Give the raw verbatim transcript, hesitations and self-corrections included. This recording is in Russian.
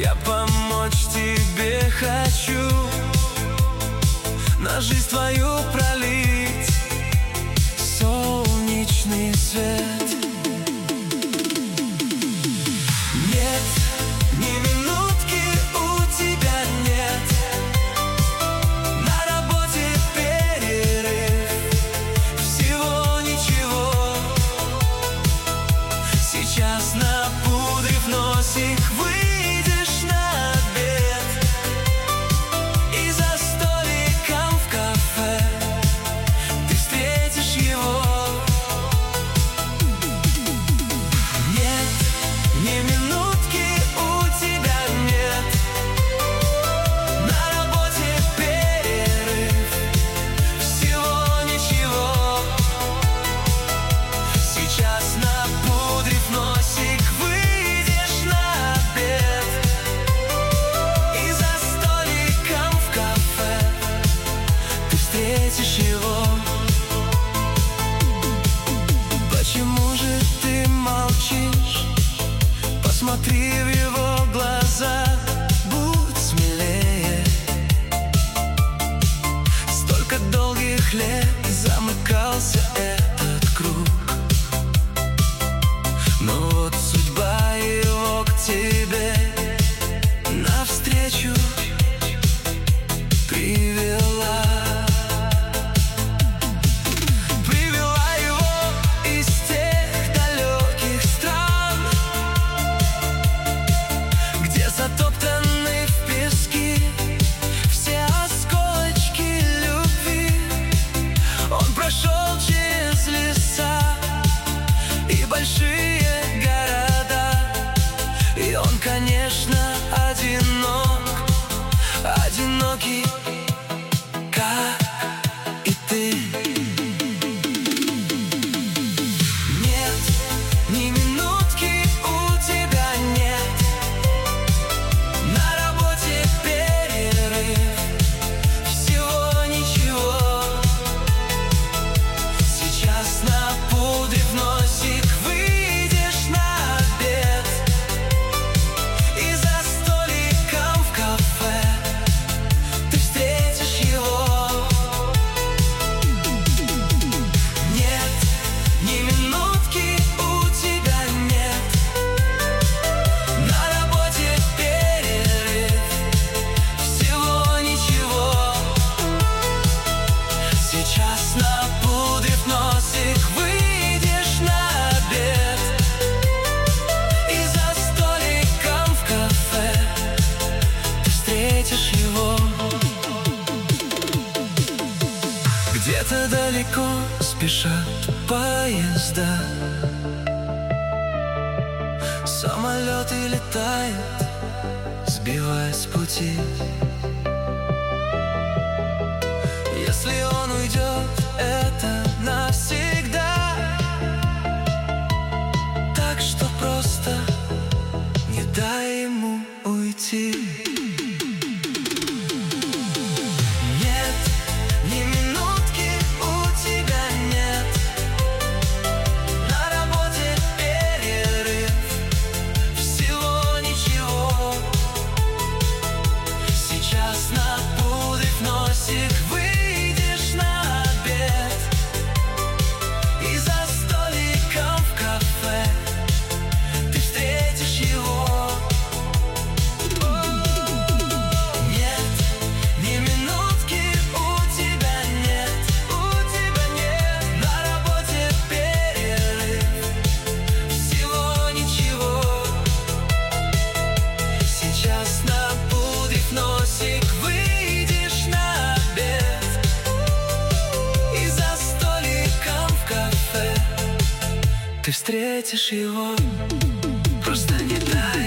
Я помочь тебе хочу, на жизнь твою пролить солнечный свет. Нет, ни минутки у тебя нет, на работе перерыв, всего ничего. Сейчас, напудрив носик, выйдешь на обед, и за столиком в кафе ты встретишь его. Нет, ни минутки у тебя нет, на работе перерыв, всего ничего. Сейчас, напудрив носик, выйдешь на обед, и за столиком в кафе ты встретишь его. Почему же ты молчишь? Посмотри в его глаза, будь смелее. Столько долгих лет замыкался этот круг, но вот судьба его к тебе навстречу привела. Привела его из тех далеких стран, где затоптаны в пески все осколочки любви. Он прошел через леса и большие города, и он, конечно, одинок, одинокий, как и ты. Нет, ни минутки у тебя нет, на работе перерыв, всего ничего. Сейчас, напудрив носик, выйдешь на обед, и за столиком в кафе ты встретишь его. Нет, ни минутки у тебя нет, на работе перерыв, всего ничего. Сейчас, напудрив носик, выйдешь на обед, и за столиком в кафе ты встретишь его. Где-то далеко спешат поезда, самолеты летают, сбиваясь с пути. Если он уйдет, это навсегда, так что просто не дай ему уйти. Нет, ни минутки у тебя нет, на работе перерыв, всего ничего. Сейчас, напудрив носик, выйдешь на обед, и за столиком в кафе ты встретишь его. Нет, ни минутки у тебя нет, у тебя нет, на работе перерыв, всего ничего. Сейчас, напудрив носик, выйдешь на обед, и за столиком в кафе ты встретишь его. Просто не дай